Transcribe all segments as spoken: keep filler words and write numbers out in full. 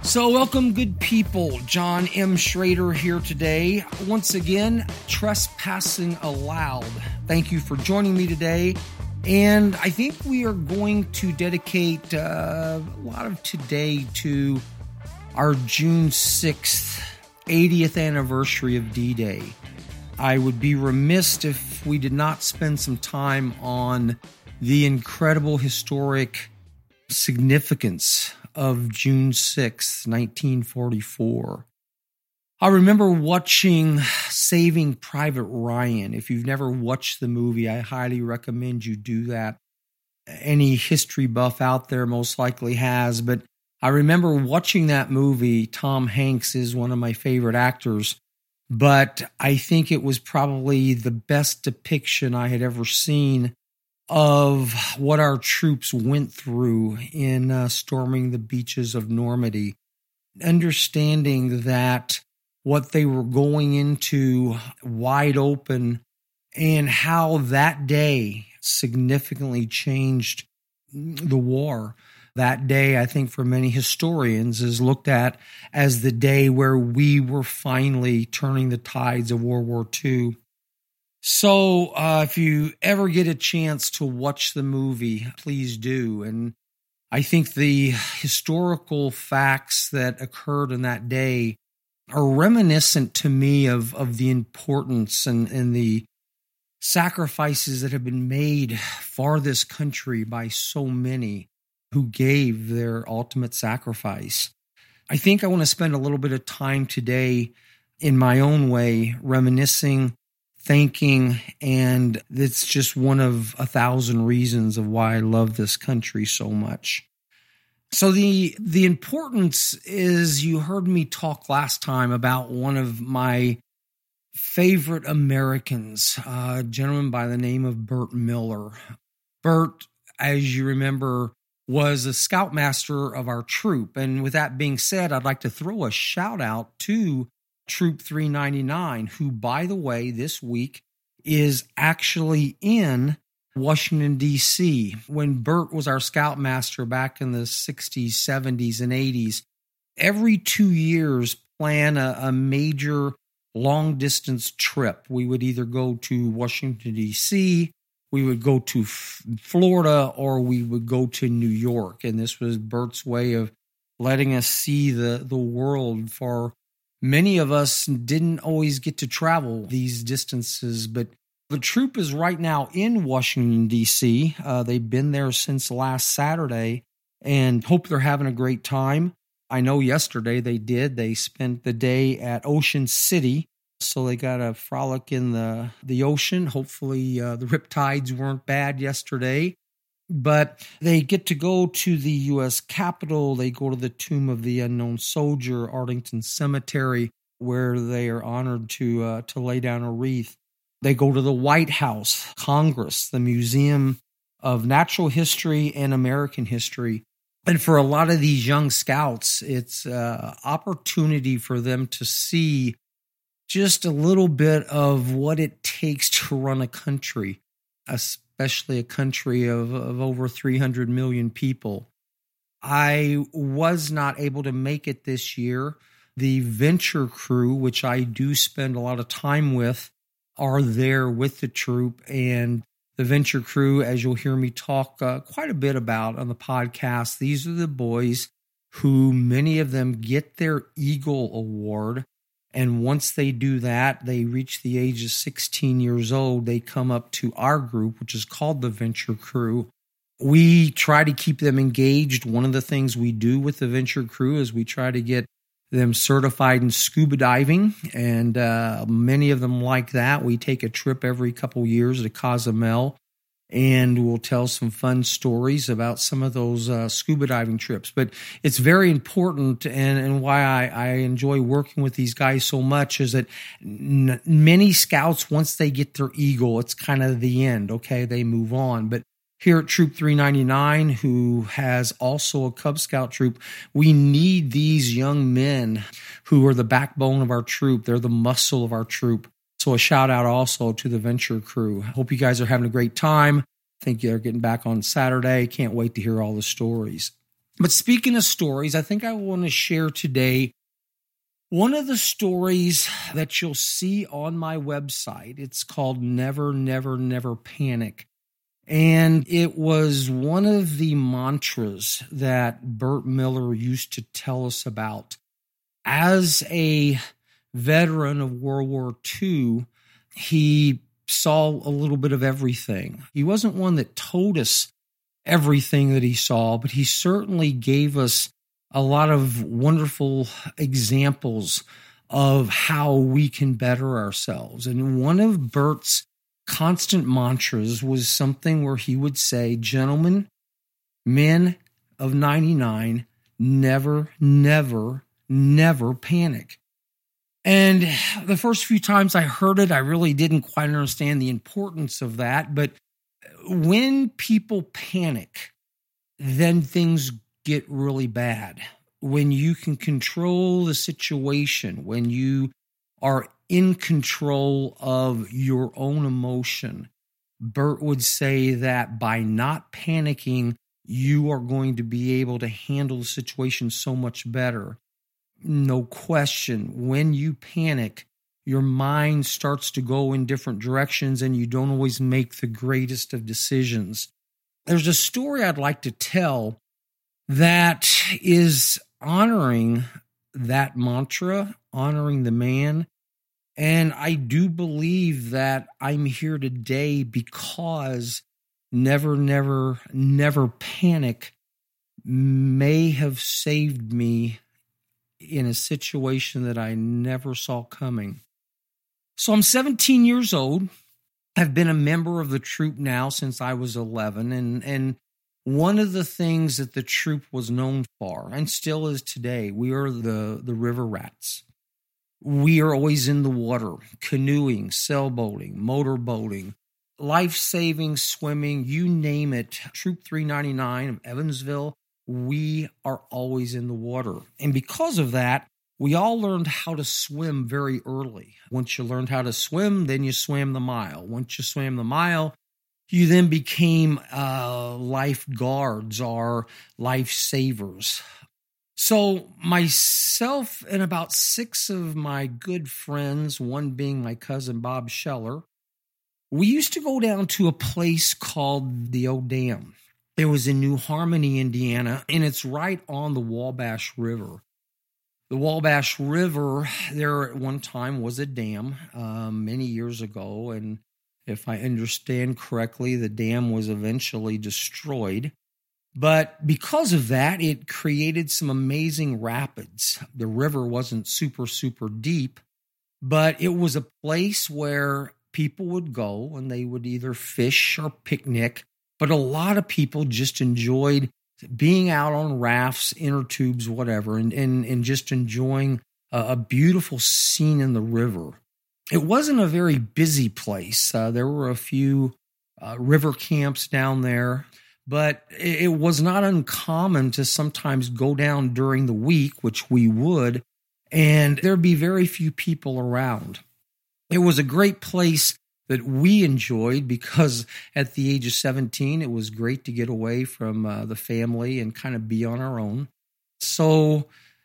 So welcome, good people. John M. Schrader here today. Once again, Trespassing Allowed. Thank you for joining me today. And I think we are going to dedicate uh, a lot of today to our June sixth, eightieth anniversary of D-Day. I would be remiss if we did not spend some time on the incredible historic significance of June sixth, nineteen forty-four. I remember watching Saving Private Ryan. If you've never watched the movie, I highly recommend you do that. Any history buff out there most likely has, but I remember watching that movie. Tom Hanks is one of my favorite actors, but I think it was probably the best depiction I had ever seen of what our troops went through in uh, storming the beaches of Normandy, understanding that what they were going into wide open and how that day significantly changed the war. That day, I think for many historians, is looked at as the day where we were finally turning the tides of World War Two. So uh, if you ever get a chance to watch the movie, please do. And I think the historical facts that occurred in that day are reminiscent to me of, of the importance and, and the sacrifices that have been made for this country by so many who gave their ultimate sacrifice. I think I want to spend a little bit of time today in my own way reminiscing, thanking, and it's just one of a thousand reasons of why I love this country so much. So the the importance is, you heard me talk last time about one of my favorite Americans, a gentleman by the name of Burt Miller. Burt, as you remember, was a scoutmaster of our troop. And with that being said, I'd like to throw a shout out to Troop three ninety-nine, who, by the way, this week is actually in Washington, D C. When Burt was our scoutmaster back in the sixties, seventies, and eighties, every two years plan a, a major long-distance trip. We would either go to Washington, D C, we would go to F- Florida, or we would go to New York. And this was Burt's way of letting us see the, the world. For many of us didn't always get to travel these distances, but the troop is right now in Washington, D C. Uh, they've been there since last Saturday and hope they're having a great time. I know yesterday they did. They spent the day at Ocean City, so they got a frolic in the, the ocean. Hopefully uh, the riptides weren't bad yesterday. But they get to go to the U S Capitol. They go to the Tomb of the Unknown Soldier, Arlington Cemetery, where they are honored to uh, to lay down a wreath. They go to the White House, Congress, the Museum of Natural History and American History. And for a lot of these young scouts, it's an opportunity for them to see just a little bit of what it takes to run a country, especially a country of, of over three hundred million people. I was not able to make it this year. The Venture crew, which I do spend a lot of time with, are there with the troop. And the Venture crew, as you'll hear me talk uh, quite a bit about on the podcast, these are the boys who, many of them, get their Eagle Award. And once they do that, they reach the age of sixteen years old, they come up to our group, which is called the Venture Crew. We try to keep them engaged. One of the things we do with the Venture Crew is we try to get them certified in scuba diving, and uh, many of them like that. We take a trip every couple years to Cozumel, and we'll tell some fun stories about some of those uh, scuba diving trips. But it's very important, and, and why I, I enjoy working with these guys so much is that n- many scouts, once they get their Eagle, it's kind of the end, okay? They move on. But here at Troop three ninety-nine, who has also a Cub Scout troop, we need these young men who are the backbone of our troop. They're the muscle of our troop. So a shout out also to the Venture crew. Hope you guys are having a great time. I think they're getting back on Saturday. Can't wait to hear all the stories. But speaking of stories, I think I want to share today one of the stories that you'll see on my website. It's called Never, Never, Never Panic. And it was one of the mantras that Burt Miller used to tell us about. As a veteran of World War Two, he saw a little bit of everything. He wasn't one that told us everything that he saw, but he certainly gave us a lot of wonderful examples of how we can better ourselves. And one of Burt's constant mantras was something where he would say, gentlemen, men of ninety-nine, never, never, never panic. And the first few times I heard it, I really didn't quite understand the importance of that. But when people panic, then things get really bad. When you can control the situation, when you are in control of your own emotion, Burt would say that by not panicking, you are going to be able to handle the situation so much better. No question, when you panic, your mind starts to go in different directions and you don't always make the greatest of decisions. There's a story I'd like to tell that is honoring that mantra, honoring the man. And I do believe that I'm here today because never, never, never panic may have saved me in a situation that I never saw coming. So I'm seventeen years old. I've been a member of the troop now since I was eleven. And, and one of the things that the troop was known for, and still is today, we are the, the river rats. We are always in the water, canoeing, sailboating, motorboating, life-saving, swimming, you name it. Troop three ninety-nine of Evansville, we are always in the water. And because of that, we all learned how to swim very early. Once you learned how to swim, then you swam the mile. Once you swam the mile, you then became uh, lifeguards or lifesavers. So myself and about six of my good friends, one being my cousin Bob Scheller, we used to go down to a place called the O Dam. It was in New Harmony, Indiana, and it's right on the Wabash River. The Wabash River, there at one time was a dam um, many years ago, and if I understand correctly, the dam was eventually destroyed. But because of that, it created some amazing rapids. The river wasn't super, super deep, but it was a place where people would go and they would either fish or picnic. But a lot of people just enjoyed being out on rafts, inner tubes, whatever, and, and, and just enjoying a, a beautiful scene in the river. It wasn't a very busy place. Uh, there were a few uh, river camps down there, but it, it was not uncommon to sometimes go down during the week, which we would, and there'd be very few people around. It was a great place that we enjoyed because at the age of seventeen, it was great to get away from uh, the family and kind of be on our own. So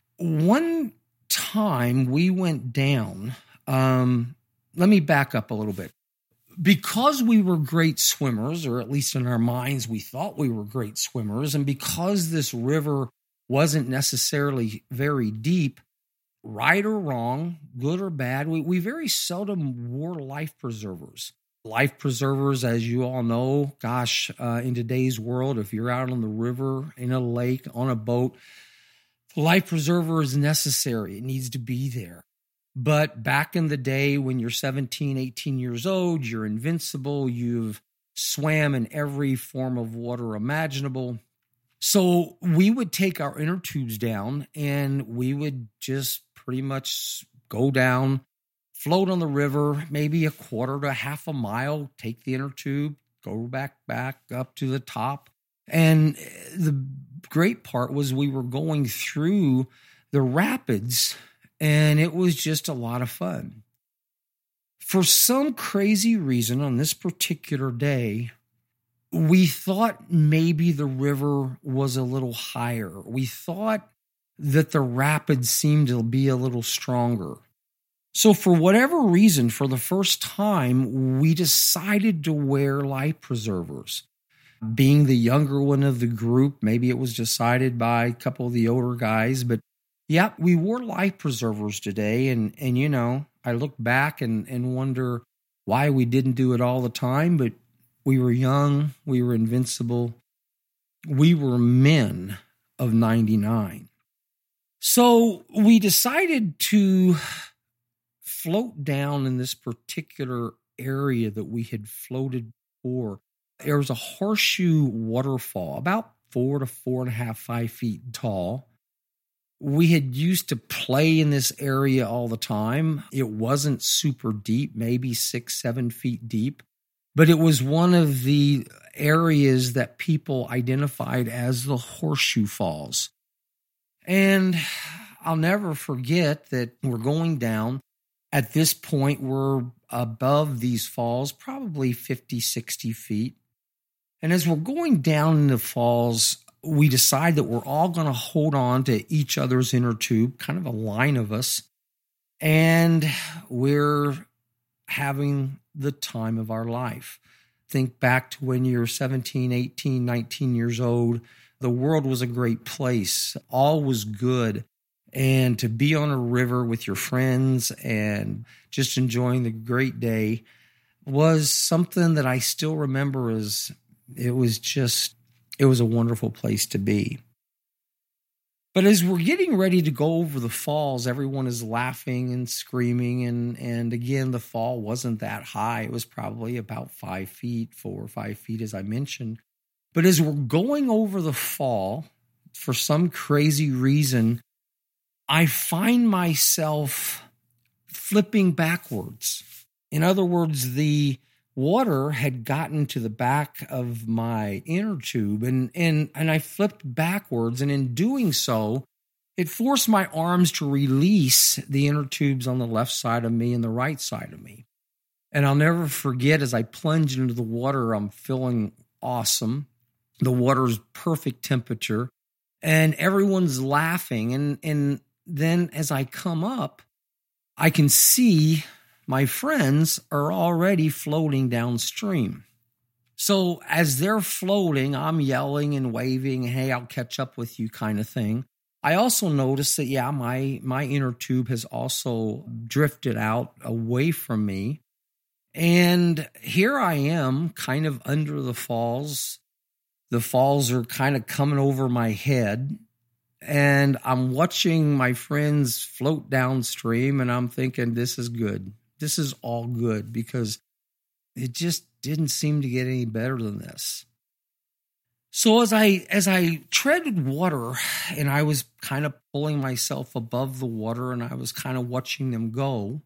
one time we went down, um, let me back up a little bit. Because we were great swimmers, or at least in our minds, we thought we were great swimmers, and because this river wasn't necessarily very deep, right or wrong, good or bad, we, we very seldom wore life preservers. Life preservers, as you all know, gosh, uh, in today's world, if you're out on the river, in a lake, on a boat, the life preserver is necessary. It needs to be there. But back in the day when you're seventeen, eighteen years old, you're invincible, you've swam in every form of water imaginable. So we would take our inner tubes down and we would just pretty much go down, float on the river, maybe a quarter to half a mile, take the inner tube, go back, back up to the top. And the great part was we were going through the rapids and it was just a lot of fun. For some crazy reason on this particular day, we thought maybe the river was a little higher. We thought that the rapids seemed to be a little stronger. So for whatever reason, for the first time, we decided to wear life preservers. Being the younger one of the group, maybe it was decided by a couple of the older guys, but yeah, we wore life preservers today. And, and you know, I look back and, and wonder why we didn't do it all the time, but we were young, we were invincible, we were men of ninety-nine. So we decided to float down in this particular area that we had floated before. There was a horseshoe waterfall, about four to four and a half, five feet tall. We had used to play in this area all the time. It wasn't super deep, maybe six, seven feet deep, but it was one of the areas that people identified as the Horseshoe Falls. And I'll never forget that we're going down. At this point, we're above these falls, probably fifty, sixty feet. And as we're going down in the falls, we decide that we're all going to hold on to each other's inner tube, kind of a line of us. And we're having the time of our life. Think back to when you're seventeen, eighteen, nineteen years old. The world was a great place. All was good. And to be on a river with your friends and just enjoying the great day was something that I still remember as it was just, it was a wonderful place to be. But as we're getting ready to go over the falls, everyone is laughing and screaming. And, and again, the fall wasn't that high. It was probably about five feet, four or five feet, as I mentioned. But as we're going over the fall, for some crazy reason, I find myself flipping backwards. In other words, the water had gotten to the back of my inner tube, and, and, and I flipped backwards. And in doing so, it forced my arms to release the inner tubes on the left side of me and the right side of me. And I'll never forget, as I plunged into the water, I'm feeling awesome. The water's perfect temperature, and everyone's laughing. And, and then as I come up, I can see my friends are already floating downstream. So as they're floating, I'm yelling and waving, hey, I'll catch up with you kind of thing. I also noticed that, yeah, my, my inner tube has also drifted out away from me. And here I am kind of under the falls. The falls are kind of coming over my head. And I'm watching my friends float downstream, and I'm thinking, this is good. This is all good, because it just didn't seem to get any better than this. So as I as I treaded water, and I was kind of pulling myself above the water, and I was kind of watching them go,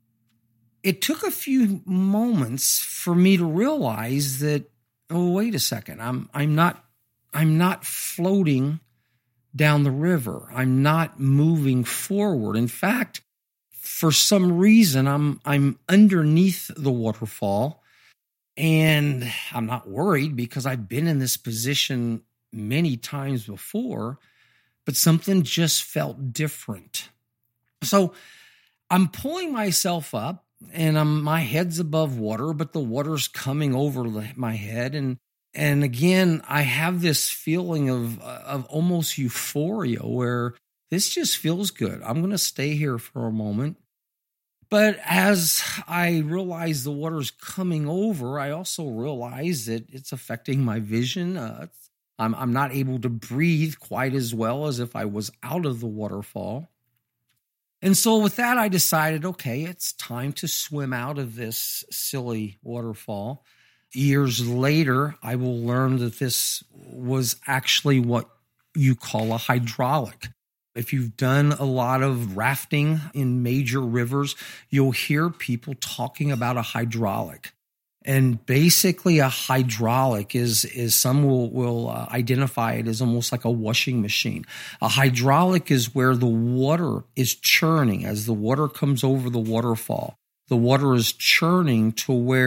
it took a few moments for me to realize that, oh, wait a second, I'm I'm not I'm not floating down the river. I'm not moving forward. In fact, for some reason, I'm I'm underneath the waterfall, and I'm not worried because I've been in this position many times before, but something just felt different. So I'm pulling myself up, and I'm, my head's above water, but the water's coming over the, my head, and and again, I have this feeling of of almost euphoria where this just feels good. I'm going to stay here for a moment. But as I realize the water's coming over, I also realize that it's affecting my vision. Uh, I'm, I'm not able to breathe quite as well as if I was out of the waterfall. And so with that, I decided, okay, it's time to swim out of this silly waterfall. Years later, I will learn that this was actually what you call a hydraulic. If you've done a lot of rafting in major rivers, you'll hear people talking about a hydraulic. And basically a hydraulic is, is some will, will uh, identify it as almost like a washing machine. A hydraulic is where the water is churning as the water comes over the waterfall. The water is churning to where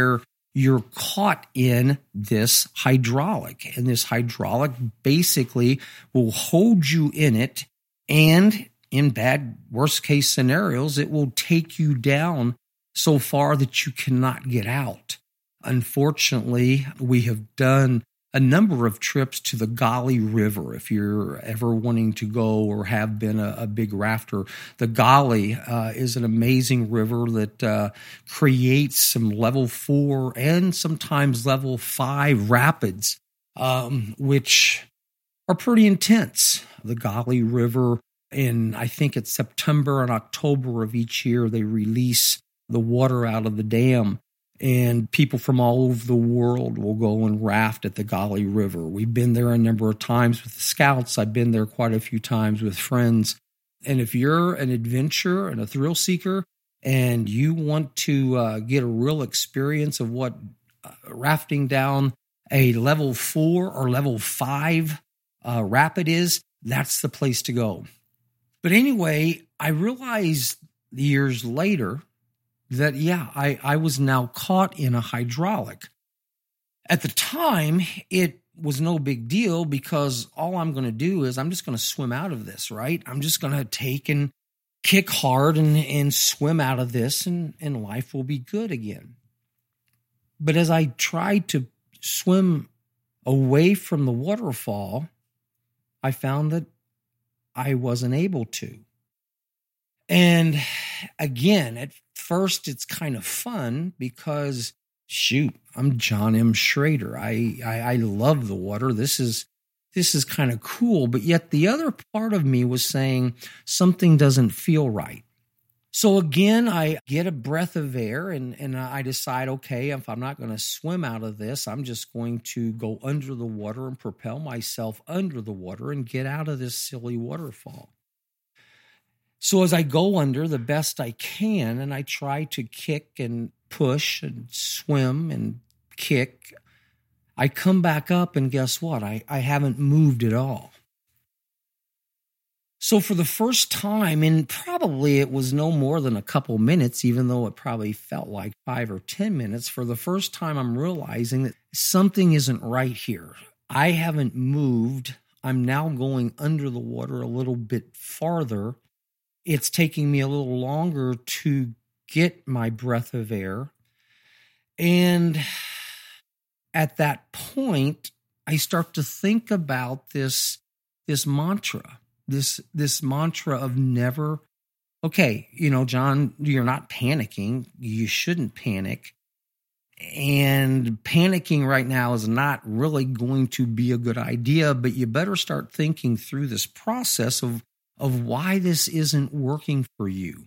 you're caught in this hydraulic. And this hydraulic basically will hold you in it. And in bad, worst case scenarios, it will take you down so far that you cannot get out. Unfortunately, we have done a number of trips to the Gauley River. If you're ever wanting to go or have been a, a big rafter, the Gauley uh, is an amazing river that uh, creates some level four and sometimes level five rapids, um, which are pretty intense. The Gauley River, in I think it's September and October of each year, they release the water out of the dam. And people from all over the world will go and raft at the Gauley River. We've been there a number of times with the scouts. I've been there quite a few times with friends. And if you're an adventurer and a thrill seeker and you want to uh, get a real experience of what uh, rafting down a level four or level five uh, rapid is, that's the place to go. But anyway, I realized years later that, yeah, I, I was now caught in a hydraulic. At the time, it was no big deal because all I'm going to do is I'm just going to swim out of this, right? I'm just going to take and kick hard and, and swim out of this, and, and life will be good again. But as I tried to swim away from the waterfall, I found that I wasn't able to. And again, at first, it's kind of fun because, shoot, I'm John M. Schrader. I, I I love the water. This is this is kind of cool. But yet the other part of me was saying something doesn't feel right. So again, I get a breath of air and, and I decide, okay, if I'm not going to swim out of this, I'm just going to go under the water and propel myself under the water and get out of this silly waterfall. So as I go under the best I can, and I try to kick and push and swim and kick, I come back up and guess what? I, I haven't moved at all. So for the first time, and probably it was no more than a couple minutes, even though it probably felt like five or ten minutes, for the first time I'm realizing that something isn't right here. I haven't moved. I'm now going under the water a little bit farther. It's taking me a little longer to get my breath of air. And at that point, I start to think about this, this mantra, this, this mantra of never, okay, you know, John, you're not panicking. You shouldn't panic. And panicking right now is not really going to be a good idea, but you better start thinking through this process of of why this isn't working for you.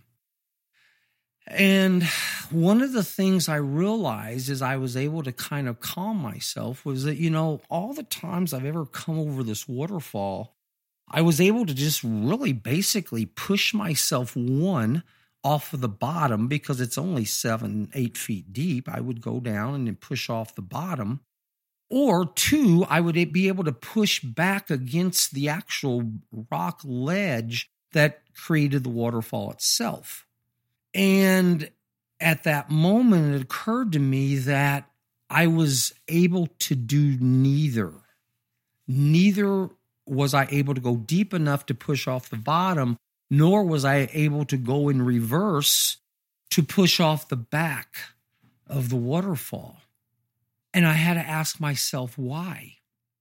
And one of the things I realized as I was able to kind of calm myself was that, you know, all the times I've ever come over this waterfall, I was able to just really basically push myself, one, off of the bottom because it's only seven, eight feet deep. I would go down and then push off the bottom. Or two, I would be able to push back against the actual rock ledge that created the waterfall itself. And at that moment, it occurred to me that I was able to do neither. Neither was I able to go deep enough to push off the bottom, nor was I able to go in reverse to push off the back of the waterfall. And I had to ask myself, why?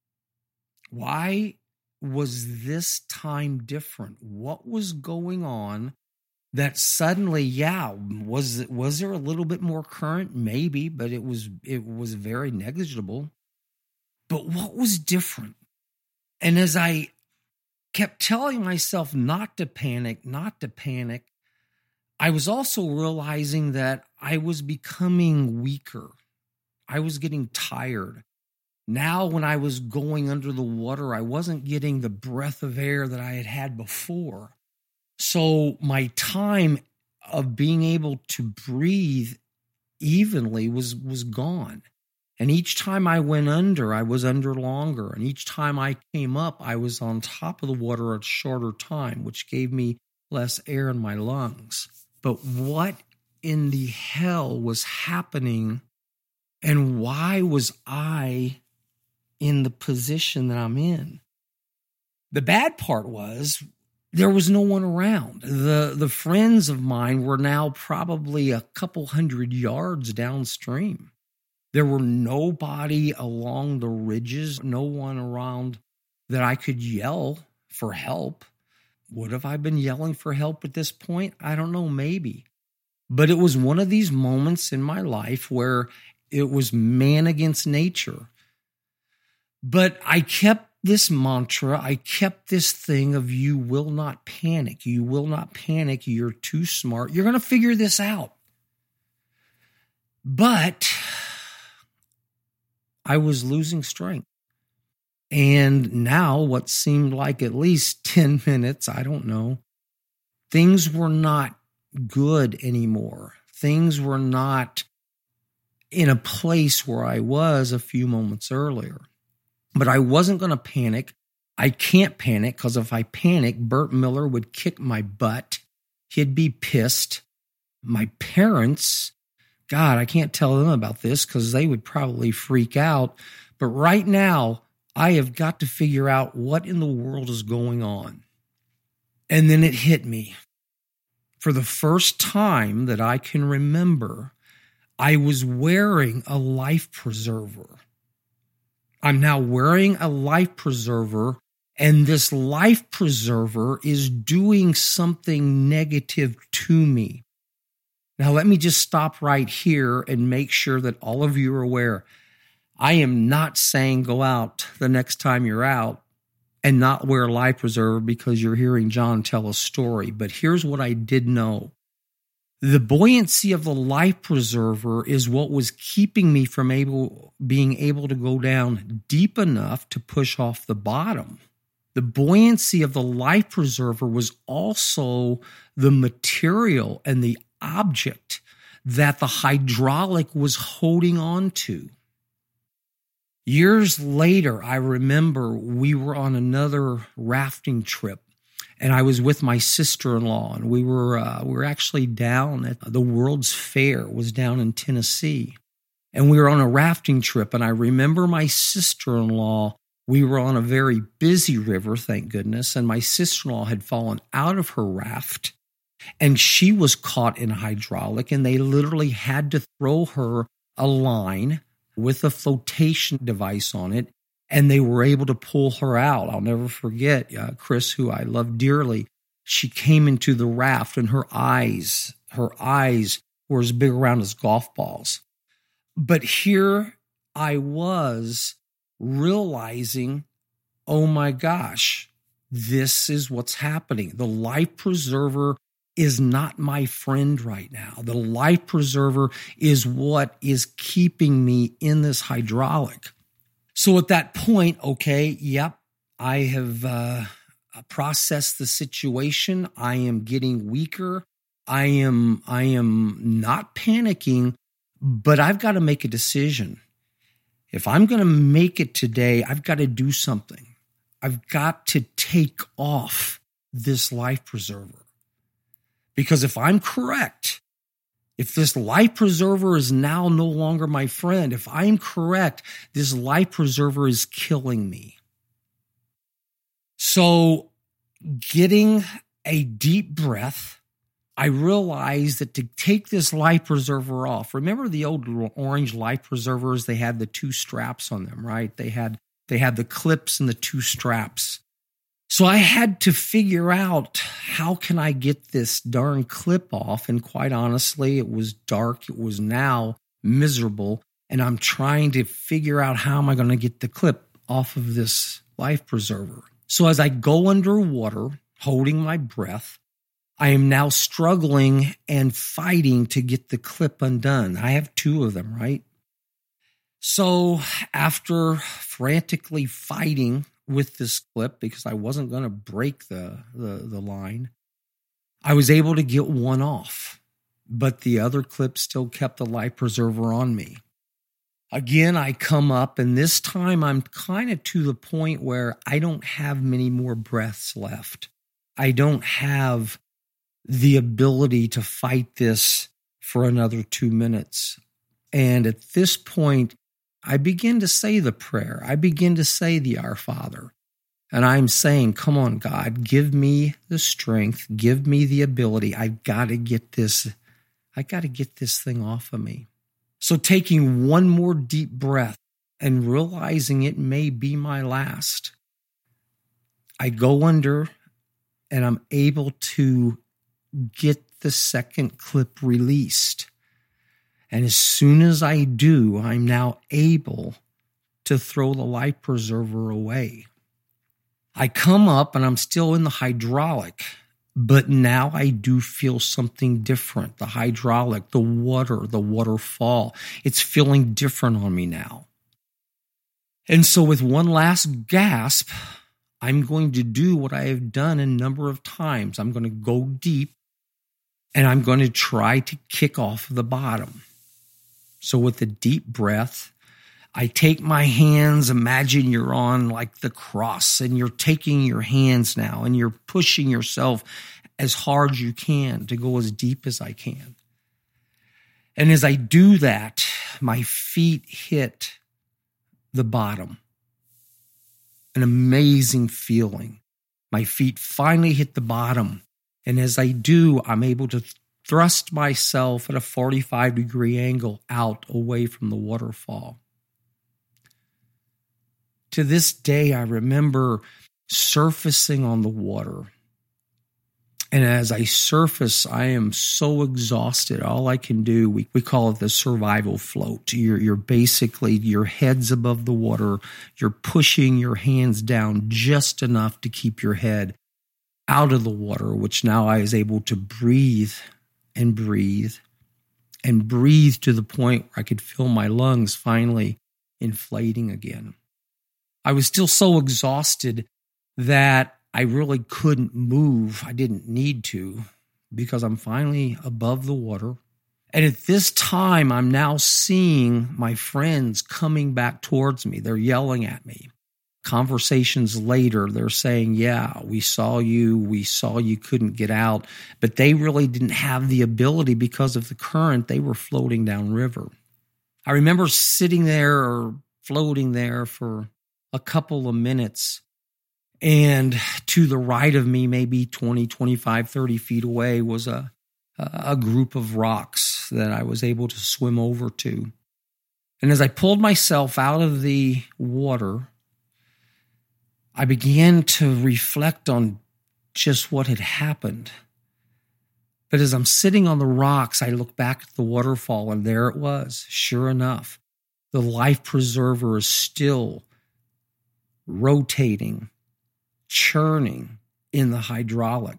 Why was this time different? What was going on that suddenly, yeah, was was there a little bit more current? Maybe, but it was it was very negligible. But what was different? And as I kept telling myself not to panic, not to panic, I was also realizing that I was becoming weaker. I was getting tired. Now, when I was going under the water, I wasn't getting the breath of air that I had had before. So my time of being able to breathe evenly was, was gone. And each time I went under, I was under longer. And each time I came up, I was on top of the water at a shorter time, which gave me less air in my lungs. But what in the hell was happening And why was I in the position that I'm in? The bad part was there was no one around. The, the friends of mine were now probably a couple hundred yards downstream. There were nobody along the ridges, no one around that I could yell for help. Would have I been yelling for help at this point? I don't know, maybe. But it was one of these moments in my life where it was man against nature. But I kept this mantra, I kept this thing of you will not panic. You will not panic. You're too smart. You're going to figure this out. But I was losing strength. And now what seemed like at least ten minutes, I don't know, things were not good anymore. Things were not in a place where I was a few moments earlier. But I wasn't going to panic. I can't panic because if I panic, Bert Miller would kick my butt. He'd be pissed. My parents, God, I can't tell them about this because they would probably freak out. But right now, I have got to figure out what in the world is going on. And then it hit me. For the first time that I can remember, I was wearing a life preserver. I'm now wearing a life preserver, and this life preserver is doing something negative to me. Now, let me just stop right here and make sure that all of you are aware. I am not saying go out the next time you're out and not wear a life preserver because you're hearing John tell a story. But here's what I did know. The buoyancy of the life preserver is what was keeping me from able, being able to go down deep enough to push off the bottom. The buoyancy of the life preserver was also the material and the object that the hydraulic was holding on to. Years later, I remember we were on another rafting trip. And I was with my sister-in-law, and we were uh, we were actually down at the World's Fair. It was down in Tennessee. And we were on a rafting trip, and I remember my sister-in-law, we were on a very busy river, thank goodness, and my sister-in-law had fallen out of her raft, and she was caught in a hydraulic, and they literally had to throw her a line with a flotation device on it, and they were able to pull her out. I'll never forget uh, Chris, who I love dearly. She came into the raft, and her eyes, her eyes were as big around as golf balls. But here I was realizing, oh my gosh, this is what's happening. The life preserver is not my friend right now. The life preserver is what is keeping me in this hydraulic. So at that point, okay, yep, I have uh, processed the situation. I am getting weaker. I am, I am not panicking, but I've got to make a decision. If I'm going to make it today, I've got to do something. I've got to take off this life preserver. Because if I'm correct, if this life preserver is now no longer my friend, if I'm correct, this life preserver is killing me. So getting a deep breath, I realized that to take this life preserver off, remember the old orange life preservers? They had the two straps on them, right? They had, they had the clips and the two straps. So I had to figure out, how can I get this darn clip off? And quite honestly, it was dark. It was now miserable. And I'm trying to figure out, how am I going to get the clip off of this life preserver? So as I go underwater, holding my breath, I am now struggling and fighting to get the clip undone. I have two of them, right? So after frantically fighting with this clip, because I wasn't going to break the, the, the line, I was able to get one off, but the other clip still kept the life preserver on me. Again, I come up, and this time I'm kind of to the point where I don't have many more breaths left. I don't have the ability to fight this for another two minutes. And at this point, I begin to say the prayer. I begin to say the Our Father. And I'm saying, come on, God, give me the strength, give me the ability. I've got to get this, I got to get this thing off of me. So taking one more deep breath and realizing it may be my last, I go under and I'm able to get the second clip released. And as soon as I do, I'm now able to throw the life preserver away. I come up and I'm still in the hydraulic, but now I do feel something different. The hydraulic, the water, the waterfall, it's feeling different on me now. And so with one last gasp, I'm going to do what I have done a number of times. I'm going to go deep and I'm going to try to kick off the bottom. So with a deep breath, I take my hands, imagine you're on like the cross and you're taking your hands now and you're pushing yourself as hard as you can to go as deep as I can. And as I do that, my feet hit the bottom. An amazing feeling. My feet finally hit the bottom. And as I do, I'm able to thrust myself at a forty-five degree angle out away from the waterfall. To this day, I remember surfacing on the water. And as I surface, I am so exhausted. All I can do, we, we call it the survival float. You're, you're basically, your head's above the water. You're pushing your hands down just enough to keep your head out of the water, which now I was able to breathe and breathe and breathe to the point where I could feel my lungs finally inflating again. I was still so exhausted that I really couldn't move. I didn't need to because I'm finally above the water. And at this time, I'm now seeing my friends coming back towards me. They're yelling at me. Conversations later, they're saying, yeah, we saw you. We saw you couldn't get out. But they really didn't have the ability because of the current. They were floating downriver. I remember sitting there or floating there for a couple of minutes, and to the right of me, maybe twenty, twenty-five, thirty feet away, was a, a group of rocks that I was able to swim over to. And as I pulled myself out of the water, I began to reflect on just what had happened. But as I'm sitting on the rocks, I look back at the waterfall, and there it was. Sure enough, the life preserver is still rotating, churning in the hydraulic.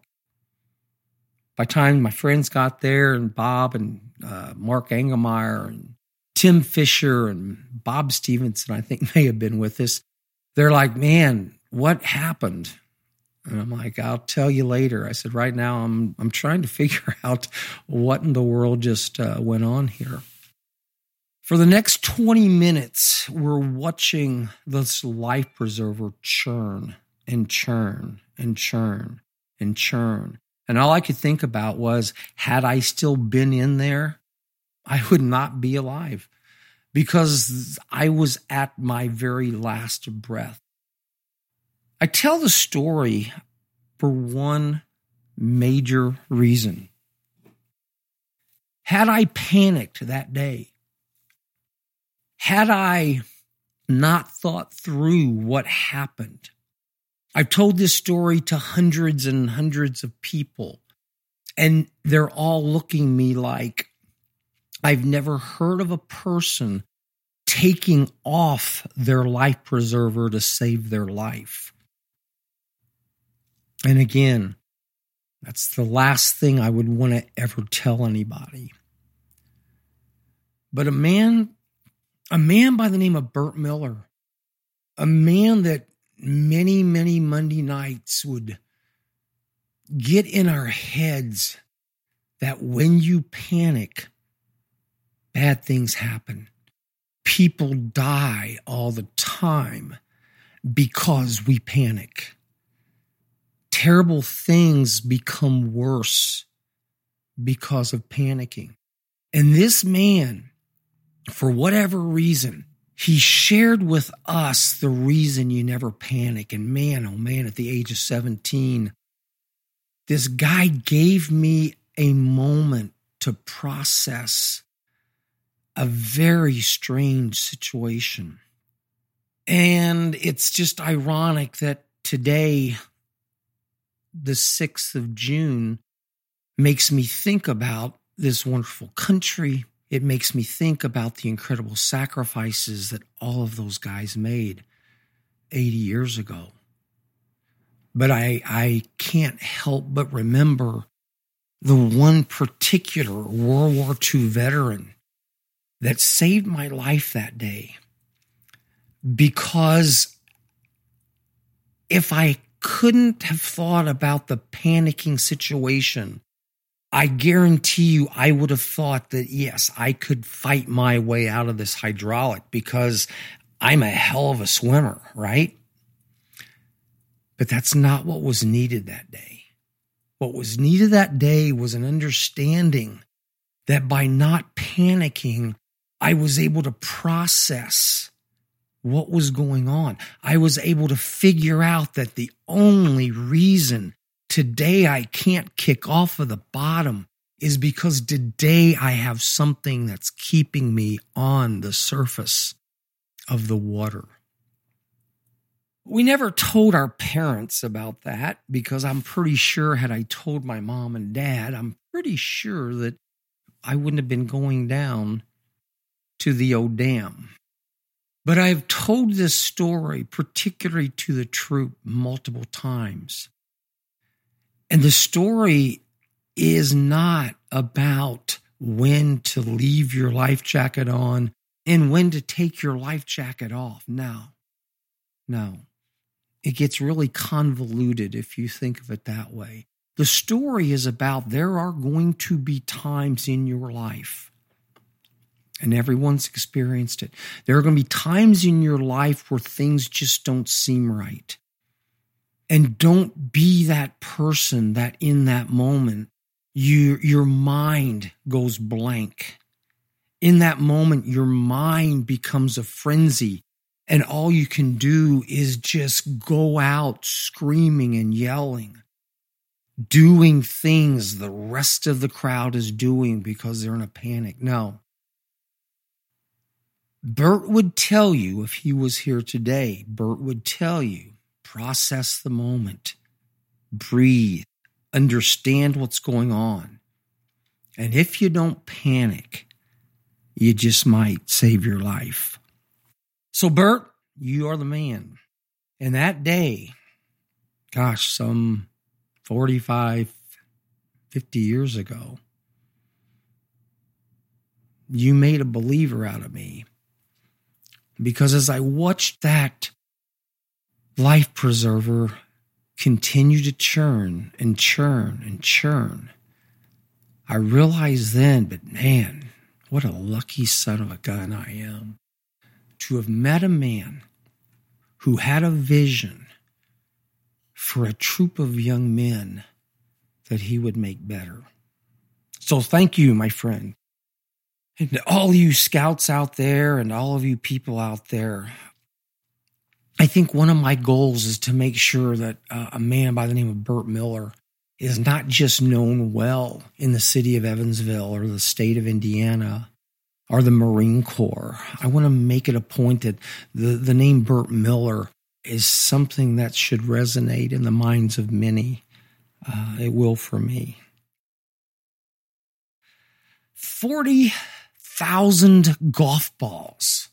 By the time my friends got there, and Bob and uh, Mark Engelmeyer and Tim Fisher and Bob Stevenson, I think, may have been with us, they're like, man, what happened? And I'm like, I'll tell you later. I said, right now I'm I'm trying to figure out what in the world just uh, went on here. For the next twenty minutes, we're watching this life preserver churn and churn and churn and churn. And all I could think about was, had I still been in there, I would not be alive because I was at my very last breath. I tell the story for one major reason. Had I panicked that day, had I not thought through what happened, I've told this story to hundreds and hundreds of people, and they're all looking at me like I've never heard of a person taking off their life preserver to save their life. And again, that's the last thing I would want to ever tell anybody. But a man, a man by the name of Burt Miller, a man that many, many Monday nights would get in our heads that when you panic, bad things happen. People die all the time because we panic. Terrible things become worse because of panicking. And this man for whatever reason, he shared with us the reason you never panic. And man, oh man, at the age of seventeen, this guy gave me a moment to process a very strange situation. And it's just ironic that today, the sixth of June, makes me think about this wonderful country. It makes me think about the incredible sacrifices that all of those guys made eighty years ago. But I, I can't help but remember the one particular World War Two veteran that saved my life that day. Because if I couldn't have thought about the panicking situation, I guarantee you I would have thought that, yes, I could fight my way out of this hydraulic because I'm a hell of a swimmer, right? But that's not what was needed that day. What was needed that day was an understanding that by not panicking, I was able to process what was going on. I was able to figure out that the only reason today I can't kick off of the bottom is because today I have something that's keeping me on the surface of the water. We never told our parents about that because I'm pretty sure had I told my mom and dad, I'm pretty sure that I wouldn't have been going down to the old dam. But I've told this story, particularly to the troop, multiple times. And the story is not about when to leave your life jacket on and when to take your life jacket off. No, no. It gets really convoluted if you think of it that way. The story is about there are going to be times in your life, and everyone's experienced it. There are going to be times in your life where things just don't seem right. And don't be that person that in that moment, you, your mind goes blank. In that moment, your mind becomes a frenzy. And all you can do is just go out screaming and yelling, doing things the rest of the crowd is doing because they're in a panic. No. Bert would tell you, if he was here today, Bert would tell you, process the moment, breathe, understand what's going on. And if you don't panic, you just might save your life. So Bert, you are the man. And that day, gosh, some forty-five, fifty years ago, you made a believer out of me. Because as I watched that life preserver continue to churn and churn and churn, I realized then, but man, what a lucky son of a gun I am to have met a man who had a vision for a troop of young men that he would make better. So thank you, my friend. And all you scouts out there and all of you people out there, I think one of my goals is to make sure that uh, a man by the name of Bert Miller is not just known well in the city of Evansville or the state of Indiana or the Marine Corps. I want to make it a point that the, the name Bert Miller is something that should resonate in the minds of many. Uh, it will for me. forty thousand golf balls.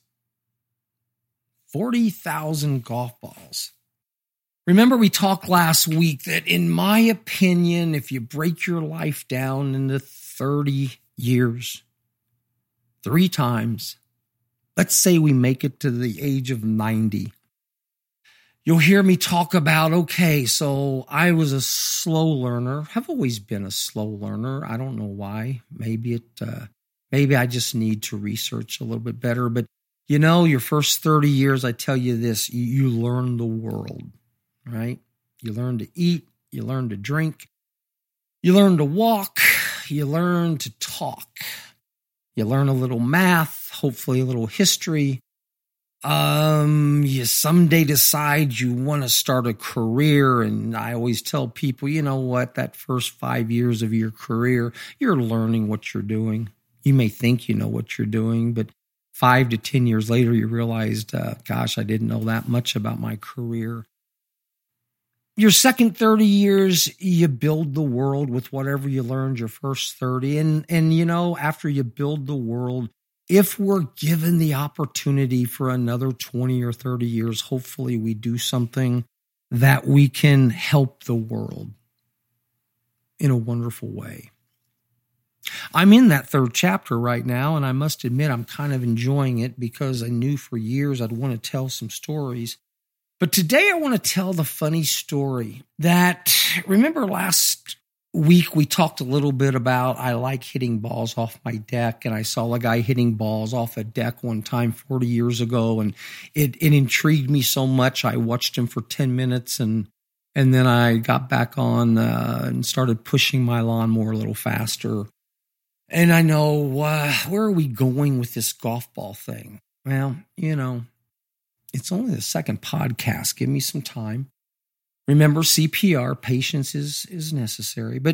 forty thousand golf balls. Remember we talked last week that in my opinion, if you break your life down into thirty years, three times, let's say we make it to the age of ninety, you'll hear me talk about, okay, so I was a slow learner. I've always been a slow learner. I don't know why. Maybe it, uh, maybe I just need to research a little bit better. But you know, your first thirty years, I tell you this, you, you learn the world, right? You learn to eat, you learn to drink, you learn to walk, you learn to talk. You learn a little math, hopefully a little history. Um, you someday decide you want to start a career. And I always tell people, you know what, that first five years of your career, you're learning what you're doing. You may think you know what you're doing, but five to ten years later, you realized, uh, gosh, I didn't know that much about my career. Your second thirty years, you build the world with whatever you learned your first thirty. And, and you know, after you build the world, if we're given the opportunity for another twenty or thirty years, hopefully we do something that we can help the world in a wonderful way. I'm in that third chapter right now, and I must admit I'm kind of enjoying it because I knew for years I'd want to tell some stories. But today I want to tell the funny story that, remember last week we talked a little bit about I like hitting balls off my deck, and I saw a guy hitting balls off a deck one time forty years ago, and it, it intrigued me so much I watched him for ten minutes, and and then I got back on uh, and started pushing my lawnmower a little faster. And I know, uh, where are we going with this golf ball thing? Well, you know, it's only the second podcast. Give me some time. Remember, C P R, patience is, is necessary. But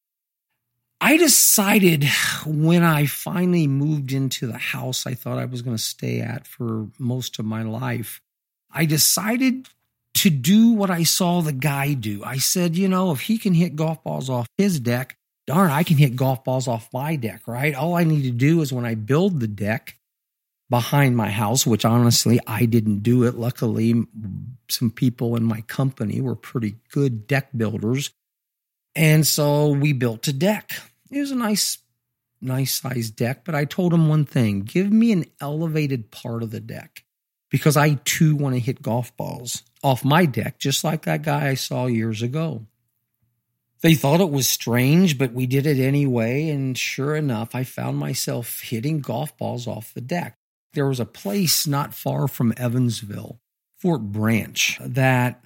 I decided when I finally moved into the house I thought I was going to stay at for most of my life, I decided to do what I saw the guy do. I said, you know, if he can hit golf balls off his deck, darn, I can hit golf balls off my deck, right? All I need to do is when I build the deck behind my house, which honestly, I didn't do it. Luckily, some people in my company were pretty good deck builders. And so we built a deck. It was a nice, nice sized deck, but I told him one thing, give me an elevated part of the deck because I too want to hit golf balls off my deck, just like that guy I saw years ago. They thought it was strange, but we did it anyway. And sure enough, I found myself hitting golf balls off the deck. There was a place not far from Evansville, Fort Branch, that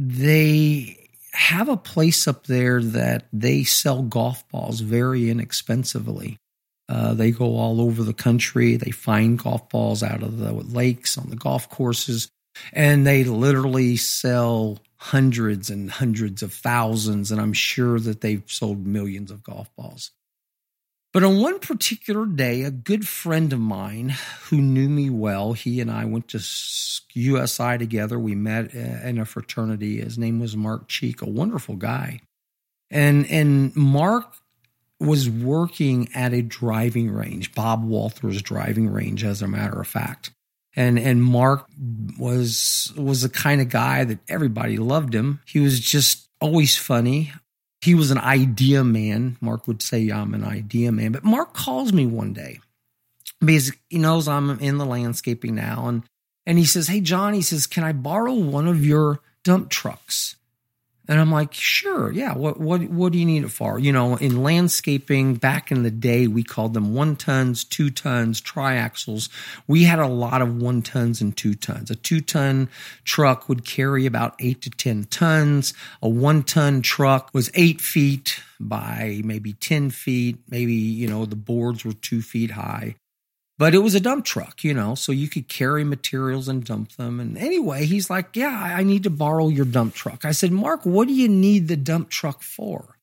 they have a place up there that they sell golf balls very inexpensively. Uh, they go all over the country. They find golf balls out of the lakes on the golf courses, and they literally sell hundreds and hundreds of thousands, and I'm sure that they've sold millions of golf balls. But on one particular day, a good friend of mine who knew me well, he and I went to U S I together. We met in a fraternity. His name was Mark Cheek, a wonderful guy. And, and Mark was working at a driving range, Bob Walther's driving range, as a matter of fact. And and Mark was was the kind of guy that everybody loved him. He was just always funny. He was an idea man. Mark would say, I'm an idea man. But Mark calls me one day because he knows I'm in the landscaping now. And, and he says, hey, John, he says, can I borrow one of your dump trucks? And I'm like, sure, yeah. What what what do you need it for? You know, in landscaping, back in the day, we called them one tons, two tons, triaxles. We had a lot of one tons and two tons. A two ton truck would carry about eight to ten tons. A one ton truck was eight feet by maybe ten feet. Maybe, you know, the boards were two feet high. But it was a dump truck, you know, so you could carry materials and dump them. And anyway, he's like, yeah, I need to borrow your dump truck. I said, Mark, what do you need the dump truck for?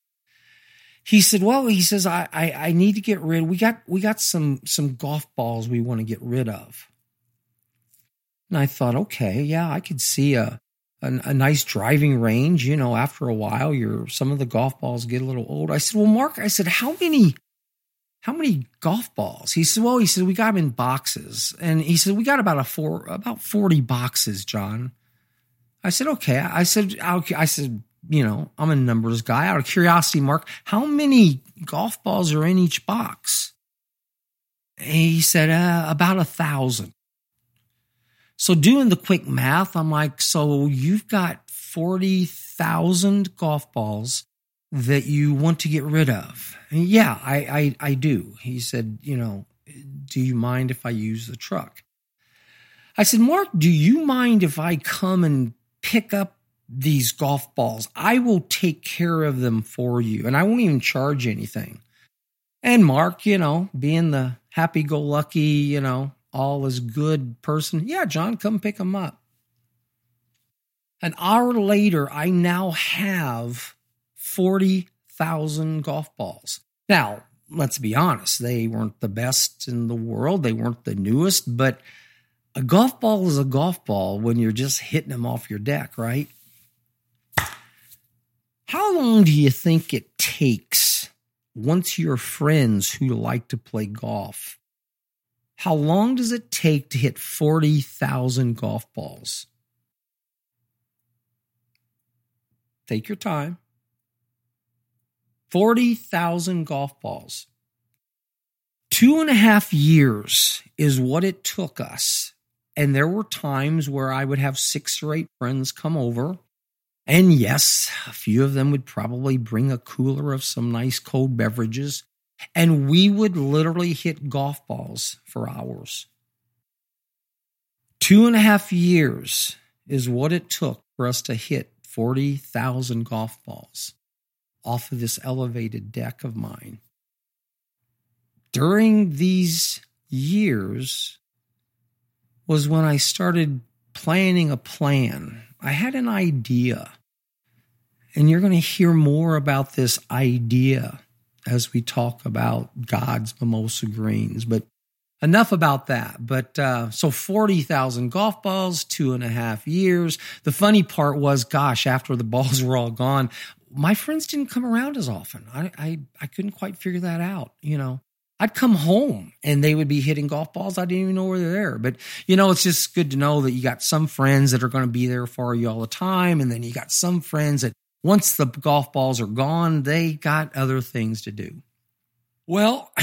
He said, well, he says, I I, I need to get rid. We got we got some some golf balls we want to get rid of. And I thought, okay, yeah, I could see a, a a nice driving range. You know, after a while, your some of the golf balls get a little old. I said, well, Mark, I said, how many How many golf balls? He said, well, he said, we got them in boxes. And he said, we got about a four, about forty boxes, John. I said, okay. I said, I said, you know, I'm a numbers guy. Out of curiosity, Mark, how many golf balls are in each box? And he said, uh, about a thousand. So doing the quick math, I'm like, so you've got forty thousand golf balls that you want to get rid of. And yeah, I, I, I do. He said, you know, do you mind if I use the truck? I said, Mark, do you mind if I come and pick up these golf balls? I will take care of them for you, and I won't even charge you anything. And Mark, you know, being the happy-go-lucky, you know, all is good person. Yeah, John, come pick him up. An hour later, I now have forty thousand golf balls. Now, let's be honest. They weren't the best in the world. They weren't the newest, but a golf ball is a golf ball when you're just hitting them off your deck, right? How long do you think it takes once you're friends who like to play golf? How long does it take to hit forty thousand golf balls? Take your time. forty thousand golf balls. Two and a half years is what it took us. And there were times where I would have six or eight friends come over. And yes, a few of them would probably bring a cooler of some nice cold beverages. And we would literally hit golf balls for hours. Two and a half years is what it took for us to hit forty thousand golf balls off of this elevated deck of mine. During these years was when I started planning a plan. I had an idea, and you're going to hear more about this idea as we talk about God's mimosa greens. But enough about that. But uh, so forty thousand golf balls, two and a half years. The funny part was, gosh, after the balls were all gone, my friends didn't come around as often. I, I, I couldn't quite figure that out. You know, I'd come home and they would be hitting golf balls. I didn't even know where they're there. But, you know, it's just good to know that you got some friends that are going to be there for you all the time. And then you got some friends that once the golf balls are gone, they got other things to do. Well,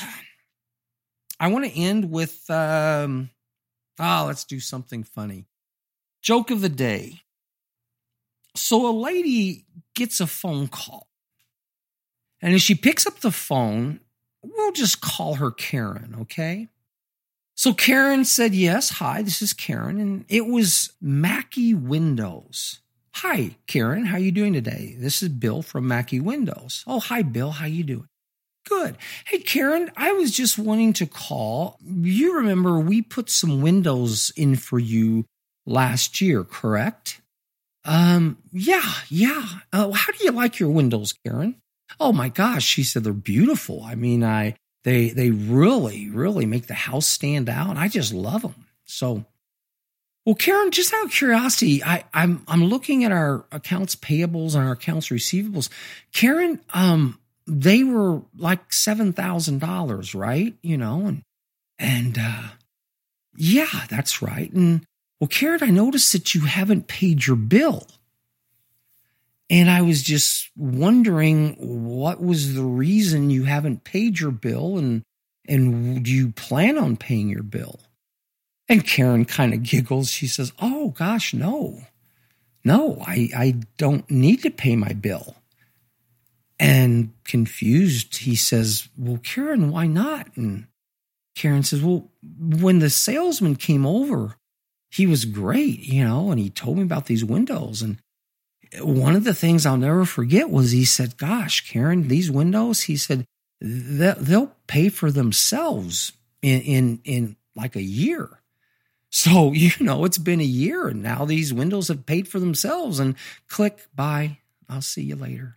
I want to end with, um, oh, let's do something funny. Joke of the day. So a lady gets a phone call. And as she picks up the phone, we'll just call her Karen, okay? So Karen said, yes, hi, this is Karen. And it was Mackey Windows. Hi, Karen, how you doing today? This is Bill from Mackey Windows. Oh, hi, Bill, how you doing? Good. Hey, Karen, I was just wanting to call. You remember we put some windows in for you last year, correct? Um, yeah, yeah. Uh, how do you like your windows, Karen? Oh my gosh, she said they're beautiful. I mean, I they they really, really make the house stand out. I just love them. So, well, Karen, just out of curiosity, I, I'm I'm looking at our accounts payables and our accounts receivables. Karen, um, they were like seven thousand dollars, right? You know, and and uh, yeah, that's right. And well, Karen, I noticed that you haven't paid your bill. And I was just wondering what was the reason you haven't paid your bill, and and do you plan on paying your bill? And Karen kind of giggles. She says, oh, gosh, no. No, I, I don't need to pay my bill. And confused, he says, well, Karen, why not? And Karen says, well, when the salesman came over, he was great, you know, and he told me about these windows. And one of the things I'll never forget was he said, gosh, Karen, these windows, he said, they'll pay for themselves in, in, in like a year. So, you know, it's been a year and now these windows have paid for themselves, and click, bye. I'll see you later.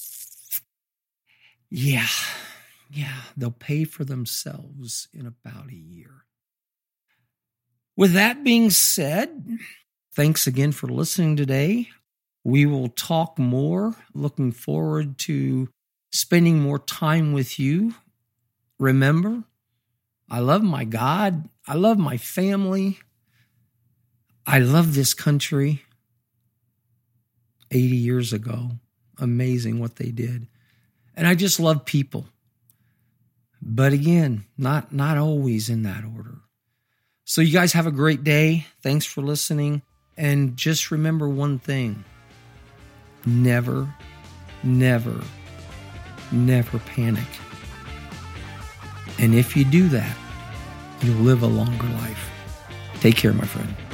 Yeah. Yeah. They'll pay for themselves in about a year. With that being said, thanks again for listening today. We will talk more. Looking forward to spending more time with you. Remember, I love my God. I love my family. I love this country. eighty years ago, amazing what they did. And I just love people. But again, not, not always in that order. So you guys have a great day. Thanks for listening. And just remember one thing. Never, never, never panic. And if you do that, you'll live a longer life. Take care, my friend.